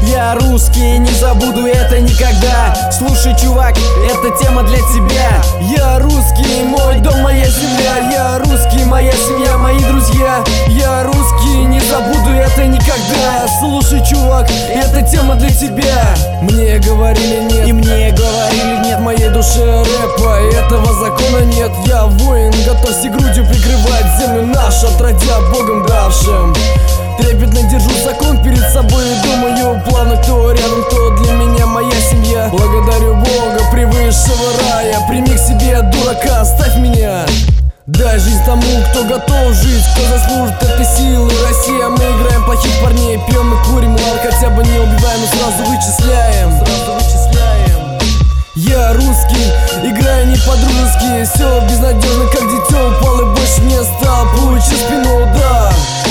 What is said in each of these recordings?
Я русский, не забуду это никогда. Слушай, чувак, эта тема для тебя. Я русский, мой дом, моя земля. Я русский, моя семья, мои друзья. Я русский, не забуду это никогда. Слушай, чувак, эта тема для тебя. Мне говорили нет, и мне говорили нет. В моей душе рэпа этого закона нет. Я воин, готовься грудью прикрывать землю нашу, отродя Богом давшим. Трепетно держу закон перед собой и думаю плавно, кто рядом, то для меня моя семья. Благодарю Бога превысшего рая. Прими к себе дурака, оставь меня. Дай жизнь тому, кто готов жить, кто заслужит этой силы. Россия, мы играем плохих парней, пьем и курим, ладно, хотя бы не убиваем, но сразу вычисляем. Я русский, играю не по-дружески. Все безнадежно, как дитё, упал и больше не стал. Получи спину удар.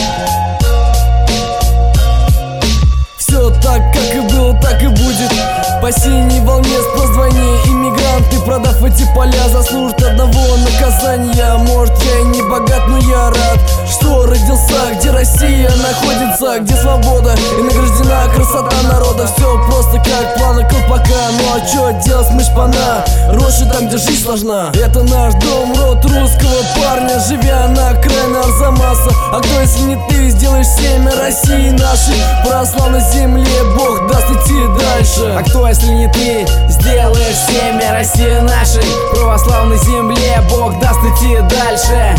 Все так, как и было, так и будет. По синей волне позвони. Иммигранты, продав эти поля, заслужат одного наказания. Может, я и не богат, но я рад, что родился, где Россия находится, где свобода и награждена красота народа. Все просто как планы колпака. Ну а чё делать, мы шпана, рощи там, где жизнь сложна. Это наш дом, род русского парня, живя на окраине Арзамаса. А кто, если не ты, сделаешь семя России нашей? Православной земле Бог даст идти дальше. А кто, если не ты, сделаешь семя России нашей? Православной земле Бог даст идти дальше.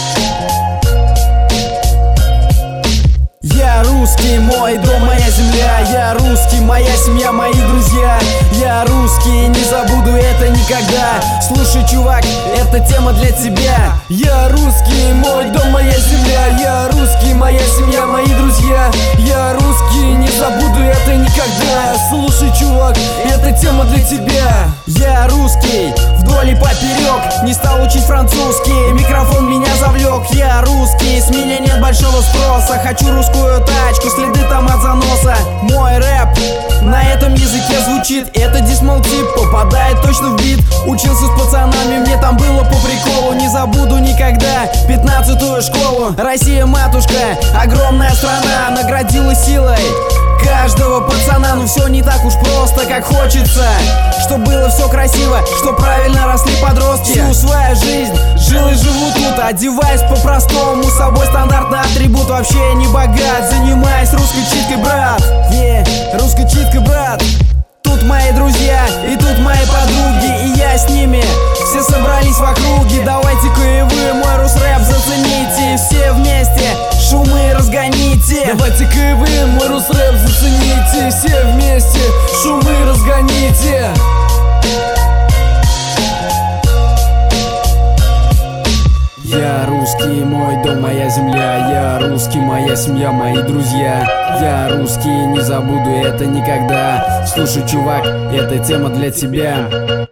Я русский, мой дом, моя земля. Я русский, моя семья, мои друзья. Я русский, не забуду это никогда. Слушай, чувак, эта тема для тебя. Я русский, мой дом, моя земля. Я русский, моя семья, мои друзья. Я русский, не забуду это никогда. Слушай, чувак, эта тема для тебя. Я русский, вдоль и поперек, не стал учить французский, микрофон меня завлек. Я русский, с меня нет большого спроса. Хочу русскую тачку, следы там от заноса. Мой рэп на этом языке звучит. Это дисмол тип, попадает точно в бит. Учился с пацанами, мне там было по приколу. Не забуду никогда 15-ю школу. Россия, матушка, огромная страна, наградила силой каждого пацана. Но все не так уж просто, как хочется. Чтоб было все красиво, чтоб правильно росли подростки. Всю свою жизнь жил и живу тут, одеваясь по-простому, с собой стандартный атрибут. Вообще я не богат, занимаюсь русской читкой, брат. Русской читкой, брат. Тут мои друзья и тут мои подруги, и я с ними. Все собрались в округе, давайте-ка и вы мой русрэп зацените. Все вместе шумы разгоните. Давайте-ка и вы мой русрэп зацените. Все вместе шумы разгоните. Я русский, мой дом, моя земля. Я русский, моя семья, мои друзья. Я русский, не забуду это никогда. Слушай, чувак, эта тема для тебя.